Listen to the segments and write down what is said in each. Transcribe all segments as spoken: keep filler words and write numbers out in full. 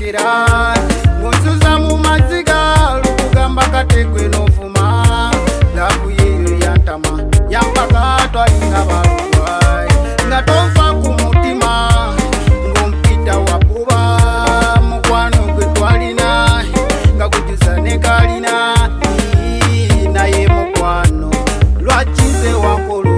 ndetera ngosuza mu maziga lukugamba kategwe novuma labu yeyo yantama yampaka twalinga balwayi nga tova ku mutima ngompita wabuba mukwano gwe twalina nga kujuza ne kalina naye mukwano lwakize wakolo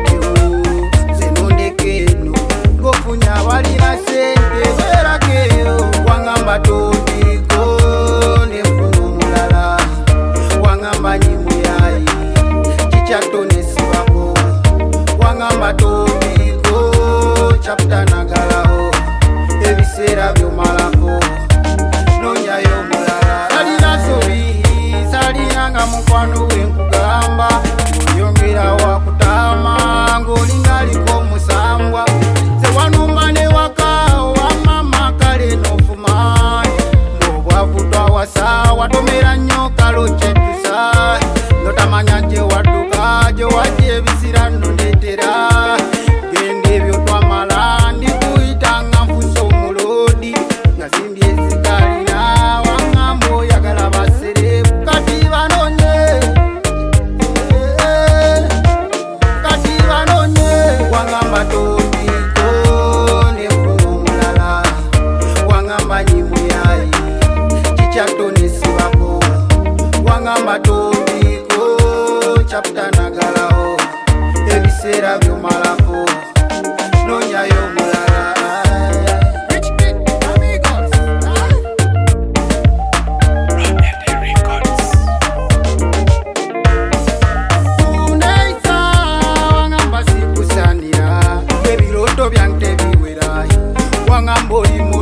zenondekeno ngofunya walina sente zerakeyo wangamba tondiko nefuno mulala wangamba nyimuyayi chichatonesibako wangamba tondiko chaputanagalawo ebiseera byomalako nonyayo mulala salina sobi salinanga mukwano wenkugamba oyongera wakutama ngolingaliko musambwa sewanumba ne waka wamama kale nofuma nobwavu twawasa watomera nnyo kalo kyetusa notamanya gye wadduka gye wajja ebisira nondetera genda ebyo twamala ndikuyitanga nfusa omulodi nga zimbye ezikalina wangamba oyagala baserebu kati banonye kati banonye wangamba tondiko nefuno omulala wangamba nyimuyayi chichatonesibako wangamba tondiko chaputanagalawo ebiseera byomalako nonyayo mulala uneisa wangamba sikusanira ebiroto byange biwera wangamba oli